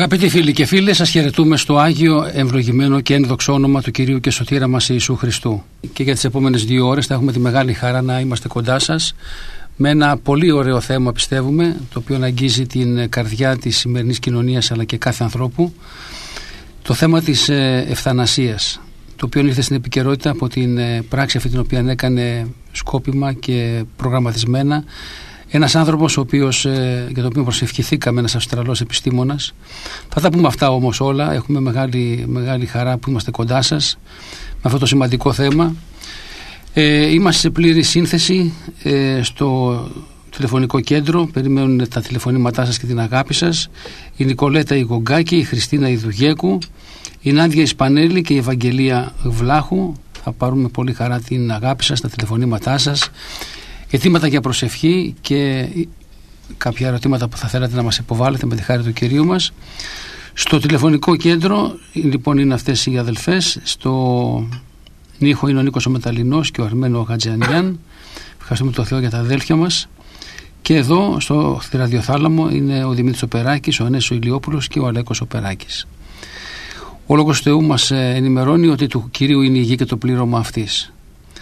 Αγαπητοί φίλοι και φίλες, σας χαιρετούμε στο Άγιο, ευλογημένο και ένδοξο όνομα του Κυρίου και Σωτήρα μας Ιησού Χριστού. Και για τις επόμενες 2 ώρες θα έχουμε τη μεγάλη χαρά να είμαστε κοντά σας με ένα πολύ ωραίο θέμα, πιστεύουμε, το οποίο αγγίζει την καρδιά της σημερινής κοινωνίας αλλά και κάθε ανθρώπου. Το θέμα της ευθανασίας, το οποίο ήρθε στην επικαιρότητα από την πράξη αυτή την οποία έκανε σκόπιμα και προγραμματισμένα ένας άνθρωπος για τον οποίο προσευχηθήκαμε, ένας Αυστραλός επιστήμονας. Θα τα πούμε αυτά όμως όλα. Έχουμε μεγάλη χαρά που είμαστε κοντά σας με αυτό το σημαντικό θέμα. Είμαστε σε πλήρη σύνθεση στο τηλεφωνικό κέντρο. Περιμένουν τα τηλεφωνήματά σας και την αγάπη σας. Η Νικολέτα Ιγογκάκη, η Χριστίνα Ιδουγέκου, η Νάντια Ισπανέλη και η Ευαγγελία Βλάχου. Θα πάρουμε πολύ χαρά την αγάπη σας, τα τηλεφωνήματά σας, αιτήματα για προσευχή και κάποια ερωτήματα που θα θέλατε να μας υποβάλλετε με τη χάρη του Κυρίου μας. Στο τηλεφωνικό κέντρο λοιπόν είναι αυτές οι αδελφές. Στο Νίχο είναι ο Νίκος ο Μεταλλινός και ο Αρμένο ο Γατζιανιάν. Ευχαριστούμε τον Θεό για τα αδέλφια μας. Και εδώ στη ραδιοθάλαμο είναι ο Δημήτρης Οπεράκης, ο Ανέσος Ηλιόπουλος και ο Αλέκος Οπεράκης. Ο Λόγος του Θεού μας ενημερώνει ότι του Κυρίου είναι η γη και το πλήρωμα αυτής.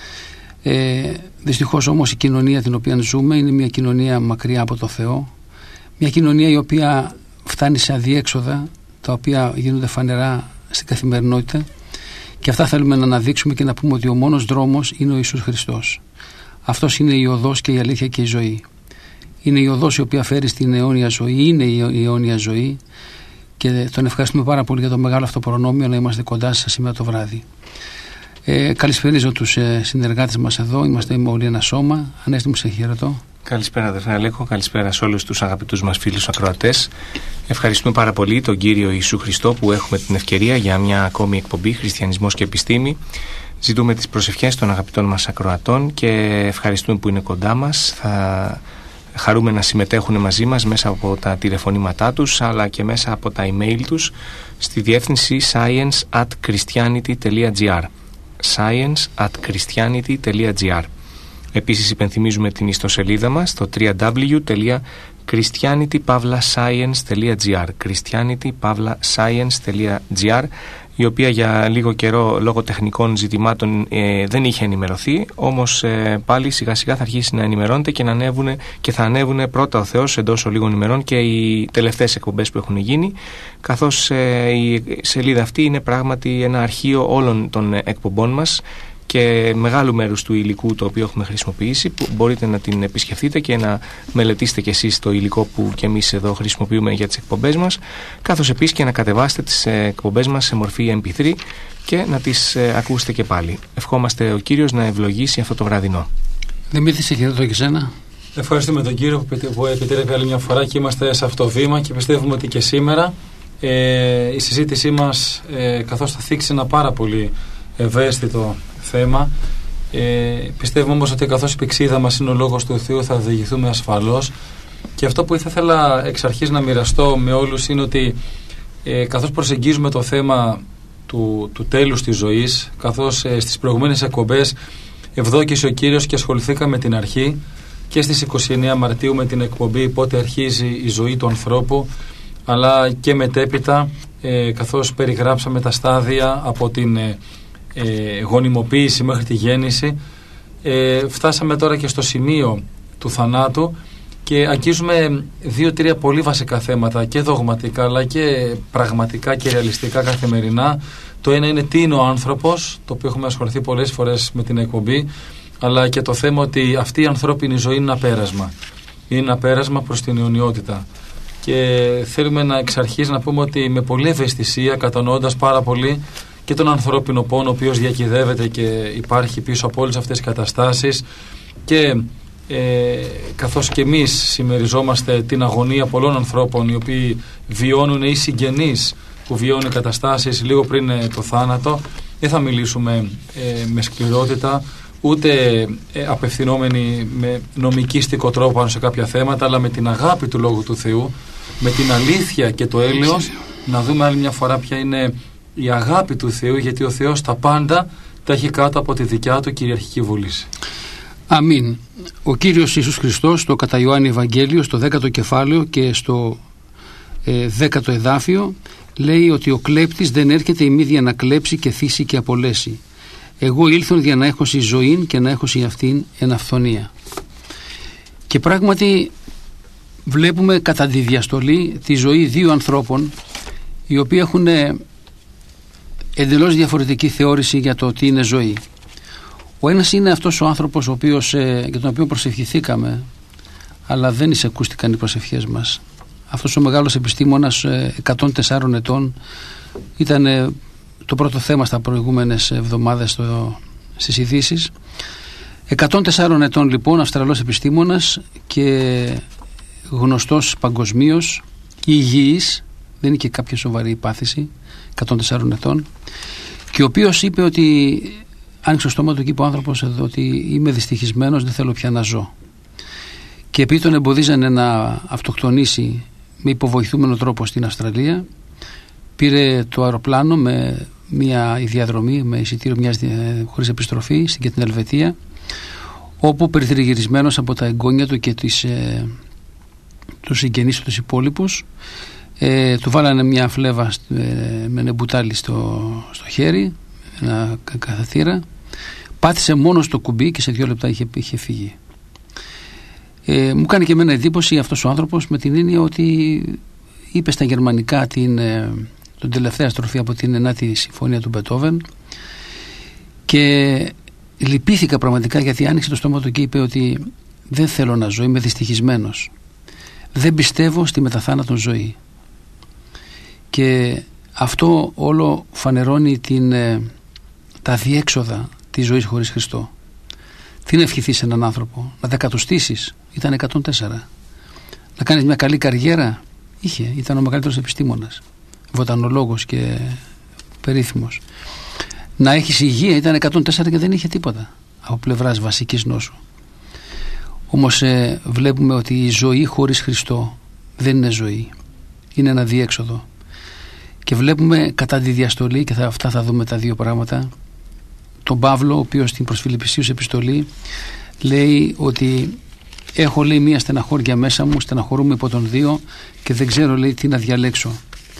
Δυστυχώς όμως η κοινωνία την οποία ζούμε είναι μια κοινωνία μακριά από το Θεό, μια κοινωνία η οποία φτάνει σε αδιέξοδα τα οποία γίνονται φανερά στην καθημερινότητα, και αυτά θέλουμε να αναδείξουμε και να πούμε ότι ο μόνος δρόμος είναι ο Ιησούς Χριστός. Αυτός είναι η οδός και η αλήθεια και η ζωή. Είναι η οδός η οποία φέρει στην αιώνια ζωή, είναι η αιώνια ζωή, και τον ευχαριστούμε πάρα πολύ για το μεγάλο αυτό προνόμιο να είμαστε κοντά σας σήμερα το βράδυ. Καλησπέριζω τους συνεργάτες μας εδώ. Είμαστε όλοι ένα σώμα. Ανέστη μου, σε χαιρετώ. Καλησπέρα αδερφέ Αλέκο, καλησπέρα σε όλους τους αγαπητούς μας φίλους ακροατές. Ευχαριστούμε πάρα πολύ τον Κύριο Ιησού Χριστό που έχουμε την ευκαιρία για μια ακόμη εκπομπή Χριστιανισμός και Επιστήμη. Ζητούμε τις προσευχές των αγαπητών μας ακροατών και ευχαριστούμε που είναι κοντά μας. Θα χαρούμε να συμμετέχουν μαζί μας μέσα από τα τηλεφωνήματά τους αλλά και μέσα από τα email τους στη διεύθυνση science@christianity.gr science@christianity.gr. Επίσης υπενθυμίζουμε την ιστοσελίδα μας στο www.christianity-science.gr christianity-science.gr, η οποία για λίγο καιρό λόγω τεχνικών ζητημάτων δεν είχε ενημερωθεί, όμως πάλι σιγά σιγά θα αρχίσει να ενημερώνεται και θα ανέβουν πρώτα ο Θεός εντός λίγων ημερών και οι τελευταίες εκπομπές που έχουν γίνει, καθώς η σελίδα αυτή είναι πράγματι ένα αρχείο όλων των εκπομπών μας και μεγάλου μέρους του υλικού το οποίο έχουμε χρησιμοποιήσει, που μπορείτε να την επισκεφτείτε και να μελετήσετε κι εσείς το υλικό που κι εμείς εδώ χρησιμοποιούμε για τις εκπομπές μας, καθώς επίσης και να κατεβάσετε τις εκπομπές μας σε μορφή MP3 και να τις ακούσετε και πάλι. Ευχόμαστε ο Κύριος να ευλογήσει αυτό το βραδινό. Δημήτρη, σε χαιρετώ και σένα. Ευχαριστούμε τον Κύριο που επιτρέπει άλλη μια φορά και είμαστε σε αυτό το βήμα και πιστεύουμε ότι και σήμερα η συζήτησή μας καθώς θα θίξει ένα πάρα πολύ ευαίσθητο θέμα. Πιστεύουμε όμως ότι καθώς η πηξίδα μας είναι ο Λόγος του Θεού θα διηγηθούμε ασφαλώς, και αυτό που ήθελα εξ αρχής να μοιραστώ με όλους είναι ότι καθώς προσεγγίζουμε το θέμα του τέλους της ζωής, καθώς στις προηγούμενες εκπομπές ευδόκησε ο Κύριος και ασχοληθήκαμε με την αρχή, και στις 29 Μαρτίου με την εκπομπή πότε αρχίζει η ζωή του ανθρώπου, αλλά και μετέπειτα καθώς περιγράψαμε τα στάδια από την γονιμοποίηση μέχρι τη γέννηση, φτάσαμε τώρα και στο σημείο του θανάτου και αγγίζουμε 2-3 πολύ βασικά θέματα, και δογματικά αλλά και πραγματικά και ρεαλιστικά καθημερινά. Το ένα είναι τι είναι ο άνθρωπος, το οποίο έχουμε ασχοληθεί πολλές φορές με την εκπομπή, αλλά και το θέμα ότι αυτή η ανθρώπινη ζωή είναι ένα πέρασμα. Είναι ένα πέρασμα προς την αιωνιότητα. Και θέλουμε εξ αρχής να πούμε ότι με πολλή ευαισθησία, κατανοώντας πάρα πολύ και τον ανθρώπινο πόνο ο οποίος διακυδεύεται και υπάρχει πίσω από όλες αυτές τις καταστάσεις, και καθώς και εμείς συμμεριζόμαστε την αγωνία πολλών ανθρώπων οι οποίοι βιώνουν ή συγγενείς που βιώνουν καταστάσεις λίγο πριν το θάνατο, δεν θα μιλήσουμε με σκληρότητα ούτε απευθυνόμενοι με νομικίστικο τρόπο πάνω σε κάποια θέματα, αλλά με την αγάπη του Λόγου του Θεού, με την αλήθεια και το έλεος, να δούμε άλλη μια φορά ποια είναι η αγάπη του Θεού, γιατί ο Θεός τα πάντα τα έχει κάτω από τη δικιά του κυριαρχική βούληση. Αμήν. Ο Κύριος Ιησούς Χριστός στο κατά Ιωάννη Ευαγγέλιο στο 10ο κεφάλαιο και στο 10ο εδάφιο, λέει ότι ο κλέπτης δεν έρχεται ημίδια να κλέψει και θύσει και απολέσει. Εγώ ήλθον για να έχωση ζωήν και να έχωση αυτήν εν αυθονία. Και πράγματι βλέπουμε κατά τη διαστολή τη ζωή δύο ανθρώπων, οι οποίοι έχουν εντελώς διαφορετική θεώρηση για το τι είναι ζωή. Ο ένας είναι αυτός ο άνθρωπος για τον οποίο προσευχηθήκαμε, αλλά δεν εισακούστηκαν οι προσευχές μας. Αυτός ο μεγάλος επιστήμονας 104 ετών, ήταν το πρώτο θέμα στα προηγούμενες εβδομάδες στις ειδήσεις. 104 ετών λοιπόν, Αυστραλός επιστήμονας και γνωστός παγκοσμίως, υγιής, δεν είναι και κάποια σοβαρή πάθηση, 104 ετών, και ο οποίος είπε ότι άνοιξε το στόμα του και είπε ο άνθρωπος εδώ ότι είμαι δυστυχισμένος, δεν θέλω πια να ζω. Και επειδή τον εμποδίζανε να αυτοκτονήσει με υποβοηθούμενο τρόπο στην Αυστραλία, πήρε το αεροπλάνο με μια διαδρομή, με εισιτήριο χωρίς επιστροφή και την Ελβετία, όπου περιτριγυρισμένος από τα εγγόνια του και τους συγγενείς του, τους υπόλοιπους, του βάλανε μια φλέβα με ένα μπουτάλι στο χέρι, ένα καθαθήρα, πάτησε μόνο στο κουμπί και σε 2 λεπτά είχε φύγει. Μου κάνει και εμένα εντύπωση αυτός ο άνθρωπος, με την έννοια ότι είπε στα γερμανικά την τελευταία στροφή από την 9η συμφωνία του Μπετόβεν, και λυπήθηκα πραγματικά, γιατί άνοιξε το στόμα του και είπε ότι δεν θέλω να ζω, είμαι δυστυχισμένος, δεν πιστεύω στη μεταθάνατον ζωή. Και αυτό όλο φανερώνει τα διέξοδα της ζωής χωρίς Χριστό. Τι να ευχηθείς σε έναν άνθρωπο? Να δεκατοστήσεις? Ήταν 104. Να κάνεις μια καλή καριέρα? Ήταν ο μεγαλύτερος επιστήμονας, βοτανολόγος και περίφημος. Να έχεις υγεία? Ήταν 104 και δεν είχε τίποτα από πλευράς βασικής νόσου. Όμως βλέπουμε ότι η ζωή χωρίς Χριστό δεν είναι ζωή, είναι ένα διέξοδο. Και βλέπουμε κατά τη διαστολή, και αυτά θα δούμε τα δύο πράγματα, τον Παύλο, ο οποίος στην προς Φιλιππισίους επιστολή λέει ότι έχω, λέει, μία στεναχώρια μέσα μου, στεναχωρούμε υπό τον δύο και δεν ξέρω, λέει, τι να διαλέξω.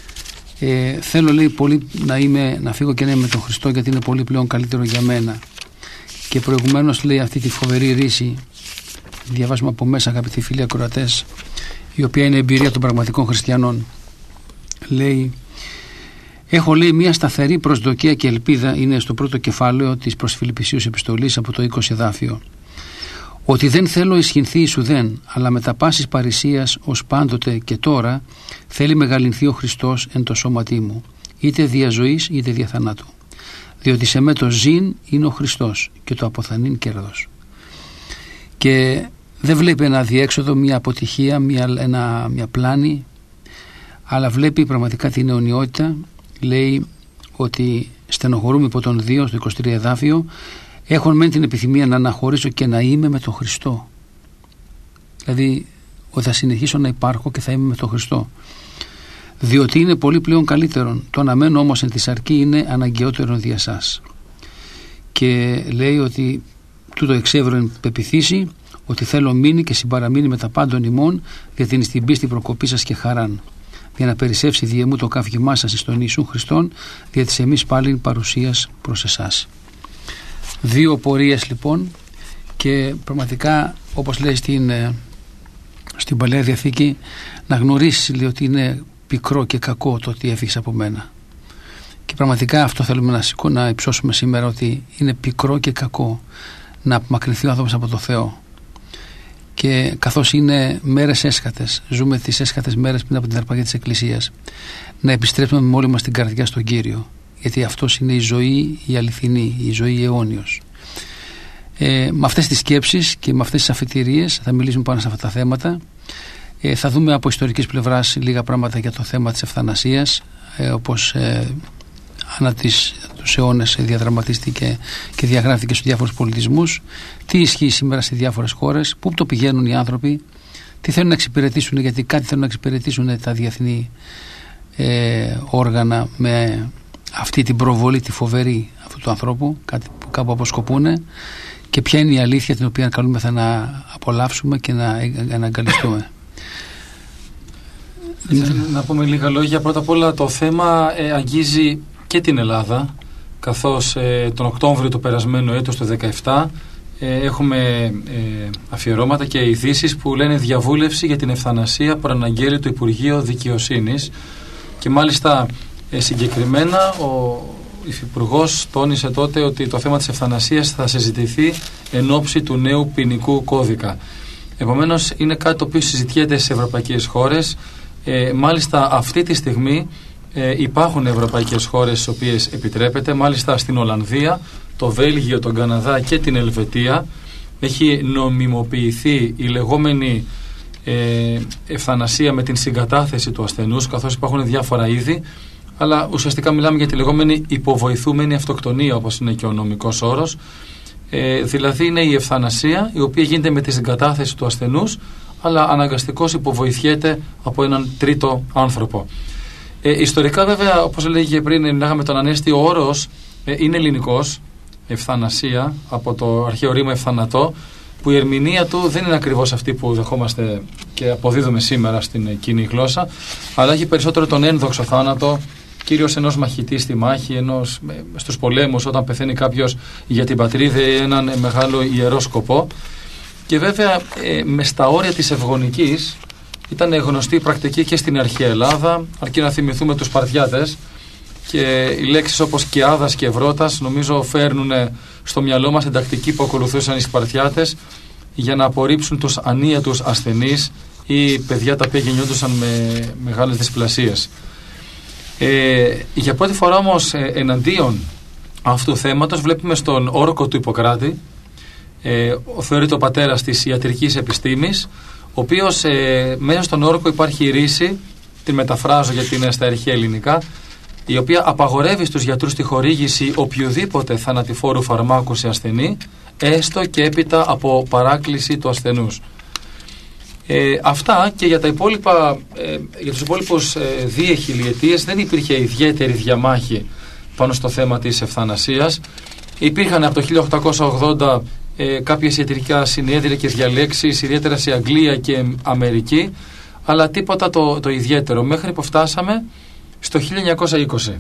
Θέλω, λέει, πολύ να φύγω και να είμαι με τον Χριστό, γιατί είναι πολύ πλέον καλύτερο για μένα. Και προηγουμένως, λέει, αυτή τη φοβερή ρίση διαβάζουμε από μέσα, αγαπητοί φίλοι ακροατές, η οποία είναι εμπειρία των πραγματικών χριστιανών. Λέει, έχω, λέει, μια σταθερή προσδοκία και ελπίδα, είναι στο πρώτο κεφάλαιο της προς Φιλιππισίους επιστολής από το 20 εδάφιο, ότι δεν θέλω ισχυνθεί ησουδέν, αλλά με τα πάσης παρησίας ως πάντοτε και τώρα θέλει μεγαλυνθεί ο Χριστός εν το σώματί μου, είτε δια ζωής είτε δια θανάτου. Διότι σε με το ζήν είναι ο Χριστός και το αποθανήν κέρδος. Και δεν βλέπει ένα διέξοδο, μια αποτυχία, μια πλάνη, αλλά βλέπει πραγματικά την αιωνιότητα. Λέει ότι στενοχωρούμε υπό τον δύο, στο 23 εδάφιο, έχουν μεν την επιθυμία να αναχωρήσω και να είμαι με τον Χριστό. Δηλαδή ότι θα συνεχίσω να υπάρχω και θα είμαι με τον Χριστό. Διότι είναι πολύ πλέον καλύτερον. Το να μένω όμως εν της αρκή είναι αναγκαιότερον δια σας. Και λέει ότι τούτο εξεύρω εν πεποιθήσει, ότι θέλω μείνει και συμπαραμείνει με τα πάντων ημών, γιατί είναι στην πίστη προκοπή σας και χαράν, για να περισσεύσει διεμού το καύγημά σας εις τον Ιησούν Χριστόν, δια της εμείς πάλιν παρουσίας προς εσάς. Δύο πορείες λοιπόν, και πραγματικά, όπως λέει στην Παλαιά Διαθήκη, να γνωρίσεις, λέει, ότι είναι πικρό και κακό το ότι έφυγες από μένα. Και πραγματικά αυτό θέλουμε να υψώσουμε σήμερα, ότι είναι πικρό και κακό να απομακρυνθεί ο άνθρωπος από το Θεό. Και καθώς είναι μέρες έσχατες, ζούμε τις έσχατες μέρες πριν από την αρπαγή της Εκκλησίας, να επιστρέψουμε με όλη μας την καρδιά στον Κύριο, γιατί αυτός είναι η ζωή η αληθινή, η ζωή αιώνιος. Με αυτές τις σκέψεις και με αυτές τις αφετηρίες θα μιλήσουμε πάνω σε αυτά τα θέματα. Θα δούμε από ιστορικής πλευράς λίγα πράγματα για το θέμα της ευθανασίας, όπως ανά τους αιώνες διαδραματίστηκε και διαγράφηκε στους διάφορους πολιτισμούς, τι ισχύει σήμερα σε διάφορες χώρες, πού το πηγαίνουν οι άνθρωποι, τι θέλουν να εξυπηρετήσουν, γιατί κάτι θέλουν να εξυπηρετήσουν τα διεθνή όργανα με αυτή την προβολή, τη φοβερή αυτού του ανθρώπου, κάτι που κάπου αποσκοπούνε, και ποια είναι η αλήθεια την οποία καλούμεθα να απολαύσουμε και να αγκαλιστούμε. Να πούμε λίγα λόγια. Πρώτα απ' όλα το θέμα αγγίζει και την Ελλάδα, καθώς τον Οκτώβριο του περασμένου έτους, το 2017, έχουμε αφιερώματα και ειδήσεις που λένε διαβούλευση για την ευθανασία που αναγγέλει το Υπουργείο Δικαιοσύνης, και μάλιστα συγκεκριμένα ο Υφυπουργός τόνισε τότε ότι το θέμα της ευθανασίας θα συζητηθεί εν ώψη του νέου ποινικού κώδικα. Επομένως είναι κάτι το οποίο συζητιέται σε ευρωπαϊκές χώρες. Μάλιστα αυτή τη στιγμή υπάρχουν ευρωπαϊκές χώρες στις οποίες επιτρέπεται. Μάλιστα στην Ολλανδία, το Βέλγιο, τον Καναδά και την Ελβετία έχει νομιμοποιηθεί η λεγόμενη ευθανασία με την συγκατάθεση του ασθενούς, καθώς υπάρχουν διάφορα είδη, αλλά ουσιαστικά μιλάμε για τη λεγόμενη υποβοηθούμενη αυτοκτονία, όπως είναι και ο νομικός όρος. Δηλαδή είναι η ευθανασία η οποία γίνεται με τη συγκατάθεση του ασθενούς, αλλά αναγκαστικώς υποβοηθιέται από έναν τρίτο άνθρωπο. Ιστορικά βέβαια, όπως έλεγε πριν, μιλάγαμε τον Ανέστη, ο όρος είναι ελληνικός, ευθανασία, από το αρχαίο ρήμα ευθανατό, που η ερμηνεία του δεν είναι ακριβώς αυτή που δεχόμαστε και αποδίδουμε σήμερα στην κοινή γλώσσα, αλλά έχει περισσότερο τον ένδοξο θάνατο, κυρίως ενός μαχητή στη μάχη, στους πολέμους, όταν πεθαίνει κάποιος για την πατρίδα ή έναν μεγάλο ιερό σκοπό. Και βέβαια με στα όρια της ευγονικής ήταν γνωστή η πρακτική και στην αρχαία Ελλάδα, αρκεί να θυμηθούμε τους Σπαρτιάτες, και οι λέξεις όπως Κεάδας και Ευρώτας νομίζω φέρνουν στο μυαλό μας την τακτική που ακολουθούσαν οι Σπαρτιάτες για να απορρίψουν τους ανίατους ασθενείς ή παιδιά τα οποία γεννιόντουσαν με μεγάλες δυσπλασίες. Για πρώτη φορά όμως εναντίον αυτού του θέματος βλέπουμε στον όρκο του Ιπποκράτη, θεωρείται ο πατέρας της ιατρικής επιστήμης, ο οποίος μέσα στον όρκο υπάρχει η ρίση, την μεταφράζω γιατί είναι στα αρχαία ελληνικά, η οποία απαγορεύει στους γιατρούς τη χορήγηση οποιοδήποτε θανατηφόρου φαρμάκου σε ασθενή, έστω και έπειτα από παράκληση του ασθενούς. Αυτά, και για τα υπόλοιπα, για τους υπόλοιπους 2 χιλιετίες δεν υπήρχε ιδιαίτερη διαμάχη πάνω στο θέμα της ευθανασίας. Υπήρχαν από το 1880 κάποιες ιατρικά συνέδρια και διαλέξεις, ιδιαίτερα σε Αγγλία και Αμερική, αλλά τίποτα το ιδιαίτερο, μέχρι που φτάσαμε στο 1920.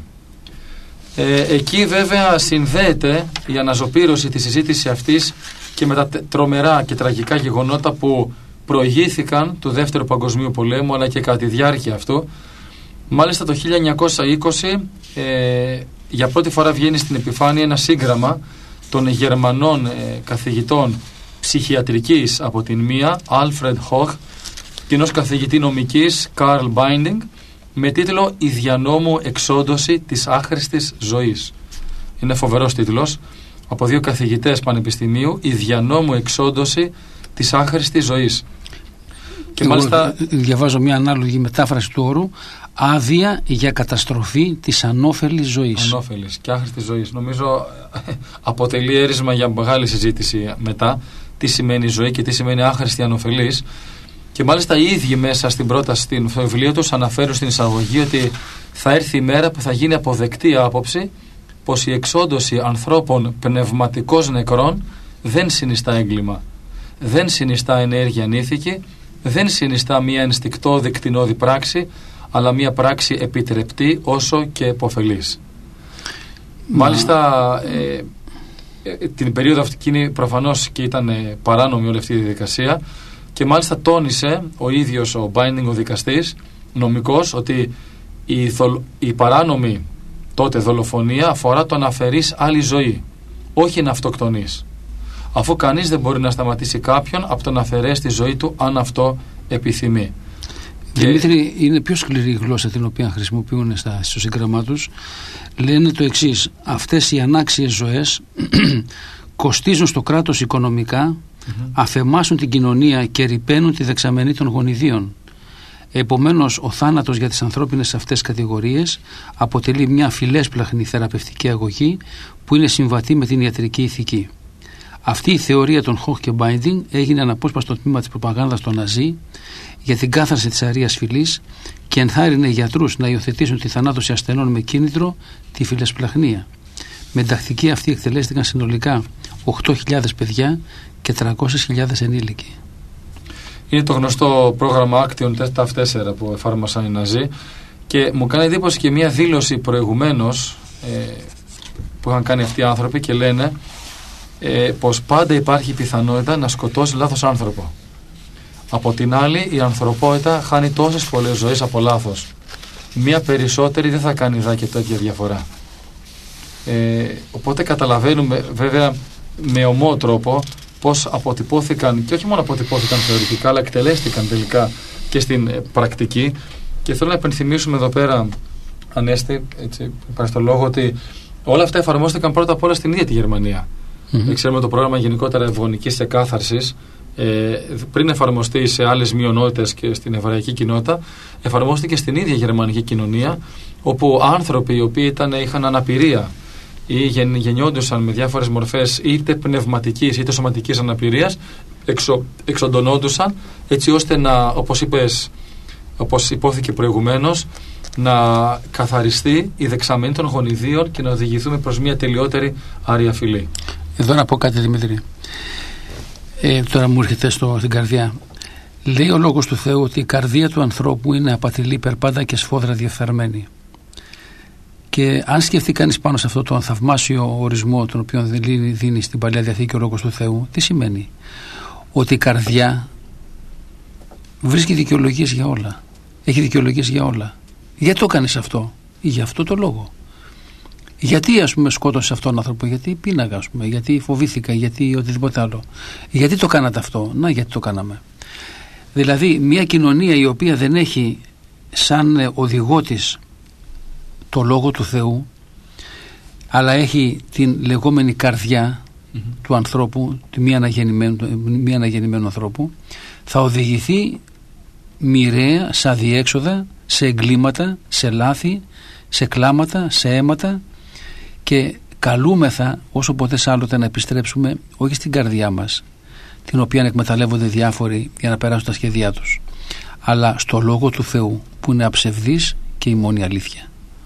Εκεί βέβαια συνδέεται η αναζωπήρωση της συζήτησης αυτής και με τα τρομερά και τραγικά γεγονότα που προηγήθηκαν του Δεύτερου Παγκοσμίου Πολέμου, αλλά και κατά τη διάρκεια αυτού. Μάλιστα το 1920 για πρώτη φορά βγαίνει στην επιφάνεια ένα σύγγραμμα των Γερμανών καθηγητών ψυχιατρικής από την μία, Alfred Hoch, και ενός καθηγητή νομικής, Karl Binding, με τίτλο «Η διανόμου εξόντωση της άχρηστης ζωής». Είναι φοβερός τίτλος, από 2 καθηγητές πανεπιστημίου, «Η διανόμου εξόντωση της άχρηστης ζωής». Και μάλιστα διαβάζω μια ανάλογη μετάφραση του όρου, άδεια για καταστροφή της ανώφελης ζωής. Ανώφελης και άχρηστης ζωής. Νομίζω αποτελεί έρισμα για μεγάλη συζήτηση μετά, τι σημαίνει ζωή και τι σημαίνει άχρηστη ανωφελής. Και μάλιστα οι ίδιοι μέσα στην πρόταση, στην βιβλίο τους, αναφέρουν στην εισαγωγή ότι θα έρθει η μέρα που θα γίνει αποδεκτή άποψη πως η εξόντωση ανθρώπων πνευματικώς νεκρών δεν συνιστά έγκλημα, δεν συνιστά ενέργεια ανήθικη, δεν συνιστά μια ενστικτώδη κτηνώδη πράξη, αλλά μια πράξη επιτρεπτή όσο και επωφελής. Μάλιστα την περίοδο αυτή προφανώς και ήταν παράνομη όλη αυτή η διαδικασία, και μάλιστα τόνισε ο ίδιος ο Binding, ο δικαστής νομικός, ότι η παράνομη τότε δολοφονία αφορά το να αφαιρείς άλλη ζωή, όχι να αυτοκτονείς, αφού κανείς δεν μπορεί να σταματήσει κάποιον από το να αφαιρέσει τη ζωή του αν αυτό επιθυμεί. Δημήτρη, είναι πιο σκληρή η γλώσσα την οποία χρησιμοποιούν στο σύγγραμμά τους. Λένε το εξής: αυτές οι ανάξιες ζωές κοστίζουν στο κράτος οικονομικά, αφαιμάσουν την κοινωνία και ρυπαίνουν τη δεξαμενή των γονιδίων. Επομένως, ο θάνατος για τις ανθρώπινες αυτές κατηγορίες αποτελεί μια φιλέσπλαχνη θεραπευτική αγωγή που είναι συμβατή με την ιατρική ηθική. Αυτή η θεωρία των Hoch και Binding έγινε αναπόσπαστο τμήμα της προπαγάνδας των Ναζί για την κάθαρση της αρείας φυλής και ενθάρρυνε γιατρούς να υιοθετήσουν τη θανάτωση ασθενών με κίνητρο τη φιλεσπλαχνία. Με τακτική αυτή εκτελέστηκαν συνολικά 8.000 παιδιά και 300.000 ενήλικοι. Είναι το γνωστό πρόγραμμα Action TAF4 που εφάρμοσαν οι Ναζί, και μου κάνει εντύπωση και μια δήλωση προηγουμένως που είχαν κάνει αυτοί οι άνθρωποι, και λένε πως πάντα υπάρχει πιθανότητα να σκοτώσει λάθος άνθρωπο. Από την άλλη, η ανθρωπότητα χάνει τόσες πολλές ζωές από λάθος. Μία περισσότερη δεν θα κάνει και τέτοια διαφορά. Οπότε καταλαβαίνουμε βέβαια με ομό τρόπο πώς αποτυπώθηκαν, και όχι μόνο αποτυπώθηκαν θεωρητικά, αλλά εκτελέστηκαν τελικά και στην πρακτική. Και θέλω να υπενθυμίσουμε εδώ πέρα, Ανέστη, έτσι, υπάρχει το λόγο, ότι όλα αυτά εφαρμόστηκαν πρώτα απ' όλα στην ίδια τη Γερμανία. Ξέρουμε το πρόγραμμα γενικότερα ευγονικής εκάθαρσης, πριν εφαρμοστεί σε άλλες μειονότητες και στην εβραϊκή κοινότητα, εφαρμόστηκε στην ίδια γερμανική κοινωνία, όπου άνθρωποι οι οποίοι είχαν αναπηρία ή γεννιόντουσαν με διάφορες μορφές είτε πνευματικής είτε σωματικής αναπηρίας, εξοντωνόντουσαν έτσι ώστε να, όπως υπόθηκε προηγουμένως, να καθαριστεί η δεξαμενή των γονιδίων και να οδηγηθούμε προς μια τελειότερη άρια φυλή. Εδώ να πω κάτι, Δημήτρη. Τώρα μου έρχεται στην καρδιά. Λέει ο Λόγος του Θεού ότι η καρδία του ανθρώπου είναι απατηλή, περπάντα και σφόδρα διεφθαρμένη. Και αν σκεφτεί κανείς πάνω σε αυτό τον θαυμάσιο ορισμό τον οποίο δίνει στην Παλαιά Διαθήκη ο Λόγος του Θεού, τι σημαίνει? Ότι η καρδιά βρίσκει δικαιολογίες για όλα. Έχει δικαιολογίες για όλα. Γιατί το κάνεις αυτό? Για αυτό το λόγο. Γιατί σκότωσε αυτόν τον άνθρωπο? Γιατί πίναγα, γιατί φοβήθηκα, γιατί οτιδήποτε άλλο. Γιατί το κάνατε αυτό? Να, γιατί το κάναμε. Δηλαδή μια κοινωνία η οποία δεν έχει σαν οδηγό της το Λόγο του Θεού, αλλά έχει την λεγόμενη καρδιά του ανθρώπου, τη μη αναγεννημένου ανθρώπου, θα οδηγηθεί μοιραία σε αδιέξοδα, σε εγκλήματα, σε λάθη, σε κλάματα, σε αίματα, και καλούμεθα όσο ποτέ άλλοτε να επιστρέψουμε όχι στην καρδιά μας, την οποία εκμεταλλεύονται διάφοροι για να περάσουν τα σχέδιά τους, αλλά στο Λόγο του Θεού που είναι αψευδής και η μόνη αλήθεια.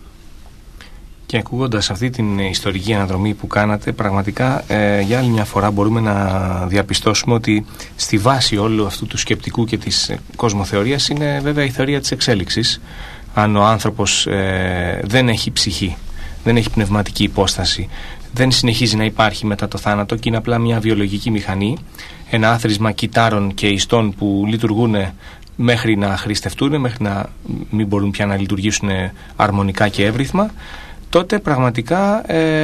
Και ακούγοντας αυτή την ιστορική αναδρομή που κάνατε, πραγματικά για άλλη μια φορά μπορούμε να διαπιστώσουμε ότι στη βάση όλου αυτού του σκεπτικού και της κοσμοθεωρίας είναι βέβαια η θεωρία της εξέλιξης. Αν ο άνθρωπος δεν έχει ψυχή, δεν έχει πνευματική υπόσταση, δεν συνεχίζει να υπάρχει μετά το θάνατο και είναι απλά μια βιολογική μηχανή, ένα άθροισμα κυτάρων και ιστών που λειτουργούν μέχρι να χρηστευτούν, μέχρι να μην μπορούν πια να λειτουργήσουν αρμονικά και εύρυθμα, τότε πραγματικά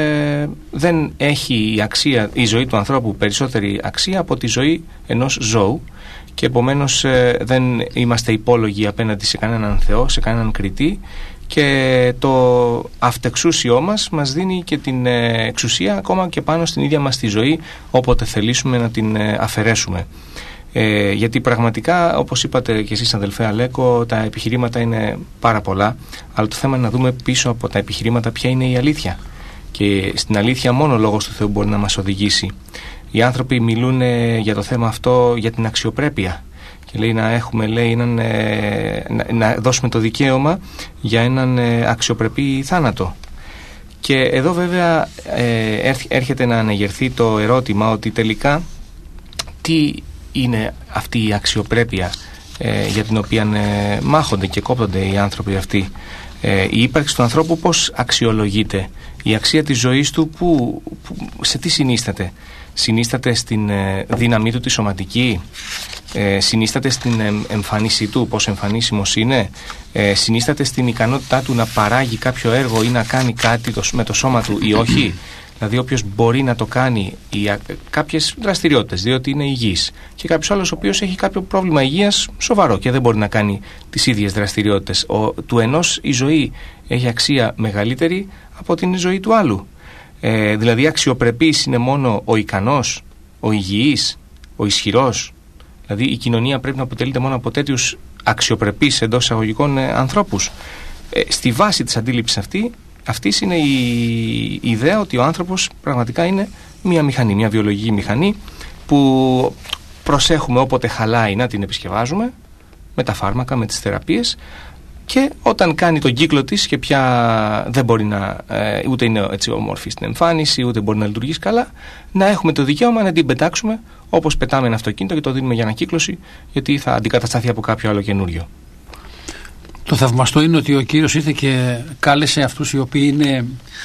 δεν έχει η ζωή του ανθρώπου περισσότερη αξία από τη ζωή ενός ζώου, και επομένως δεν είμαστε υπόλογοι απέναντι σε κανέναν Θεό, σε κανέναν κριτή, και το αυτεξούσιό μας δίνει και την εξουσία ακόμα και πάνω στην ίδια μας τη ζωή, όποτε θελήσουμε να την αφαιρέσουμε. Γιατί πραγματικά, όπως είπατε και εσείς, αδελφέ Αλέκο, τα επιχειρήματα είναι πάρα πολλά, αλλά το θέμα είναι να δούμε πίσω από τα επιχειρήματα ποια είναι η αλήθεια, και στην αλήθεια μόνο ο Λόγος του Θεού μπορεί να μας οδηγήσει. Οι άνθρωποι μιλούν για το θέμα αυτό, για την αξιοπρέπεια, και λέει να δώσουμε το δικαίωμα για έναν αξιοπρεπή θάνατο. Και εδώ βέβαια έρχεται να αναγερθεί το ερώτημα ότι τελικά τι είναι αυτή η αξιοπρέπεια για την οποία μάχονται και κόπτονται οι άνθρωποι αυτοί. Η ύπαρξη του ανθρώπου πώς αξιολογείται? Η αξία της ζωής του σε τι συνίσταται? Συνίσταται στην δύναμή του τη σωματική? Συνίσταται στην εμφάνισή του, πώς εμφανίσιμος είναι? Συνίσταται στην ικανότητά του να παράγει κάποιο έργο ή να κάνει κάτι με το σώμα του ή όχι? Δηλαδή όποιος μπορεί να το κάνει κάποιες δραστηριότητες διότι είναι υγιής, και κάποιος άλλος ο οποίος έχει κάποιο πρόβλημα υγείας σοβαρό και δεν μπορεί να κάνει τις ίδιες δραστηριότητες. Του ενός η ζωή έχει αξία μεγαλύτερη από την ζωή του άλλου. Δηλαδή αξιοπρεπής είναι μόνο ο ικανός, ο υγιής, ο ισχυρός. Δηλαδή η κοινωνία πρέπει να αποτελείται μόνο από τέτοιους αξιοπρεπείς εντός εισαγωγικών ανθρώπους. Στη βάση της αντίληψης αυτής είναι η ιδέα ότι ο άνθρωπος πραγματικά είναι μια μηχανή, μια βιολογική μηχανή που προσέχουμε όποτε χαλάει να την επισκευάζουμε με τα φάρμακα, με τις θεραπείες, και όταν κάνει τον κύκλο της και πια δεν μπορεί να, ούτε είναι έτσι όμορφη στην εμφάνιση, ούτε μπορεί να λειτουργήσει καλά, να έχουμε το δικαίωμα να την πετάξουμε όπως πετάμε ένα αυτοκίνητο και το δίνουμε για ανακύκλωση, γιατί θα αντικατασταθεί από κάποιο άλλο καινούριο. Το θαυμαστό είναι ότι ο Κύριος ήρθε και κάλεσε αυτούς οι οποίοι είναι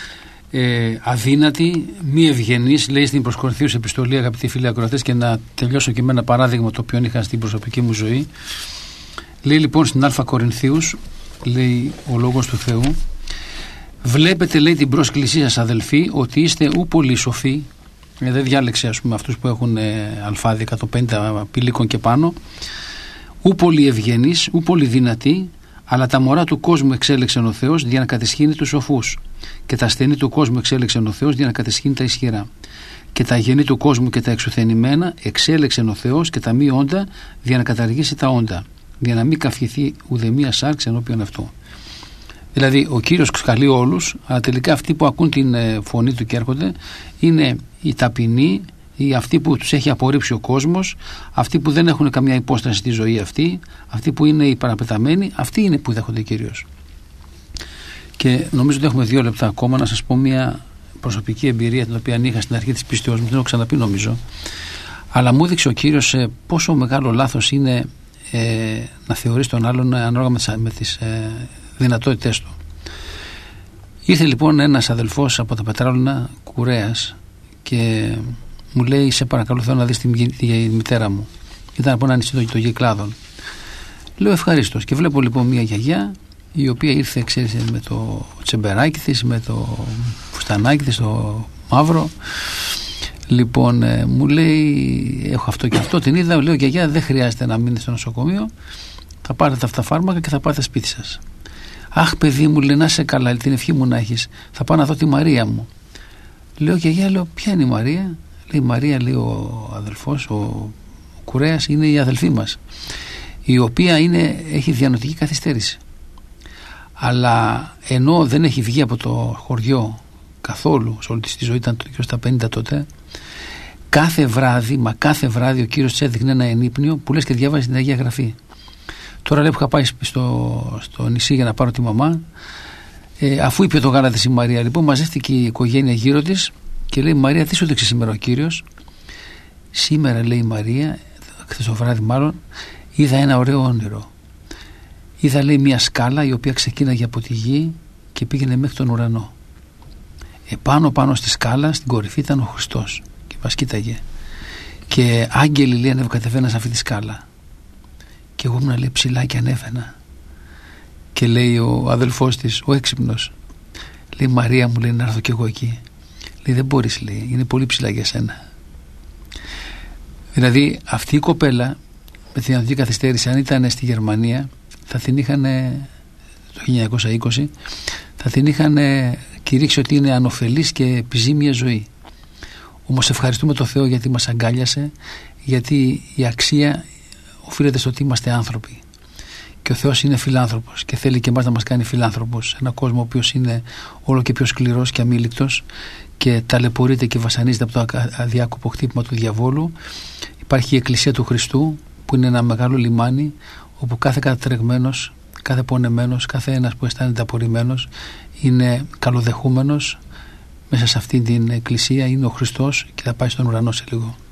αδύνατοι, μη ευγενείς, λέει στην προς Κορινθίους επιστολή, αγαπητοί φίλοι ακροατές, και να τελειώσω και με ένα παράδειγμα το οποίο είχα στην προσωπική μου ζωή. Λέει λοιπόν στην Α Κορινθίους, λέει ο Λόγος του Θεού, βλέπετε, λέει, την πρόσκλησή σας, αδελφοί, ότι είστε ου πολύ σοφοί. Δεν διάλεξε, ας πούμε, αυτούς που έχουν αλφάδι 150 πηλίκων και πάνω, ου πολύ ευγενείς, ου πολύ δυνατοί, αλλά τα μωρά του κόσμου εξέλεξεν ο Θεός για να κατεσχύνει τους σοφούς, και τα ασθενή του κόσμου εξέλεξεν ο Θεός για να κατεσχύνει τα ισχυρά, και τα αγενή του κόσμου και τα εξουθενημένα εξέλεξεν ο Θεός και τα μη όντα για να καταργήσει τα όντα, για να μην καυχηθεί ουδεμία σάρξ ενώπιον αυτού. Δηλαδή ο Κύριος καλεί όλους, αλλά τελικά αυτοί που ακούν την φωνή του και έρχονται είναι οι ταπεινοί, ή αυτοί που τους έχει απορρίψει ο κόσμος, αυτοί που δεν έχουν καμιά υπόσταση στη ζωή αυτή, αυτοί που είναι οι παραπεταμένοι, αυτοί είναι που δέχονται Κύριος. Και νομίζω ότι έχουμε 2 λεπτά ακόμα να σας πω μια προσωπική εμπειρία την οποία είχα στην αρχή της πίστεως μου, την έχω ξαναπεί νομίζω, αλλά μου έδειξε ο Κύριος πόσο μεγάλο λάθος είναι να θεωρείς τον άλλον ανάλογα με τις δυνατότητές του. Ήρθε λοιπόν ένας αδελφός από τα Πετράλωνα, κουρέας, και μου λέει, σε παρακαλώ, θέλω να δεις τη μητέρα μου. Ήταν από ένα νησί των Κυκλάδων. Λέω ευχαρίστως, και βλέπω λοιπόν μια γιαγιά η οποία ήρθε, ξέρεις, με το τσεμπεράκι της, με το φουστανάκι της, το μαύρο. Λοιπόν, μου λέει, έχω αυτό και αυτό. Την είδα, λέω, γιαγιά, δεν χρειάζεται να μείνετε στο νοσοκομείο, θα πάρετε αυτά τα φάρμακα και θα πάρετε σπίτι σας. Αχ, παιδί μου, λέει, να είσαι καλά, την ευχή μου να έχεις, θα πάω να δω τη Μαρία μου. Λέω, γιαγιά, λέω, ποια είναι η Μαρία? Λέει, η Μαρία, λέει, ο αδελφός, ο κουρέας, είναι η αδελφή μας, η οποία έχει διανοητική καθυστέρηση. Αλλά ενώ δεν έχει βγει από το χωριό καθόλου, σε όλη τη ζωή, ήταν το γύρω στα 50 τότε, κάθε βράδυ ο Κύριος της έδειχνε ένα ενύπνιο που λες και διάβαζε την Αγία Γραφή. Τώρα, λέει, που είχα πάει στο νησί για να πάρω τη μαμά, αφού είπε το γάλα της η Μαρία, λοιπόν, μαζεύτηκε η οικογένεια γύρω της και λέει, Μαρία, τι σου έδειξε σήμερα ο Κύριος? Σήμερα, λέει η Μαρία, χθες το βράδυ μάλλον, είδα ένα ωραίο όνειρο. Είδα, λέει, μια σκάλα η οποία ξεκίναγε από τη γη και πήγαινε μέχρι τον ουρανό. Πάνω στη σκάλα, στην κορυφή, ήταν ο Χριστός και μας κοίταγε. Και άγγελοι, λέει, ανεβοκατεβαίναν σε αυτή τη σκάλα. Και εγώ ήμουν, λέει, ψηλά και ανέβαινα. Και λέει ο αδελφός της, ο έξυπνος, λέει, Μαρία μου, λέει, να έρθω κι εγώ εκεί. Λέει, δεν μπορείς, λέει, είναι πολύ ψηλά για σένα. Δηλαδή αυτή η κοπέλα με την διανοητική καθυστέρηση, αν ήταν στη Γερμανία, θα την είχαν το 1920, θα την είχαν κηρύξει ότι είναι ανωφελής και επιζήμια ζωή. Όμως ευχαριστούμε τον Θεό γιατί μας αγκάλιασε, γιατί η αξία οφείλεται στο ότι είμαστε άνθρωποι. Και ο Θεός είναι φιλάνθρωπος και θέλει και εμάς να μας κάνει φιλάνθρωπος. Ένα κόσμο ο οποίος είναι όλο και πιο σκληρός και αμήλικτος και ταλαιπωρείται και βασανίζεται από το αδιάκοπο χτύπημα του διαβόλου. Υπάρχει η Εκκλησία του Χριστού που είναι ένα μεγάλο λιμάνι όπου κάθε κατατρεγμένος, κάθε πονεμένος, κάθε ένας που αισθάνεται απορριμμένος είναι καλοδεχούμενος. Μέσα σε αυτή την Εκκλησία είναι ο Χριστός και θα πάει στον ουρανό σε λίγο.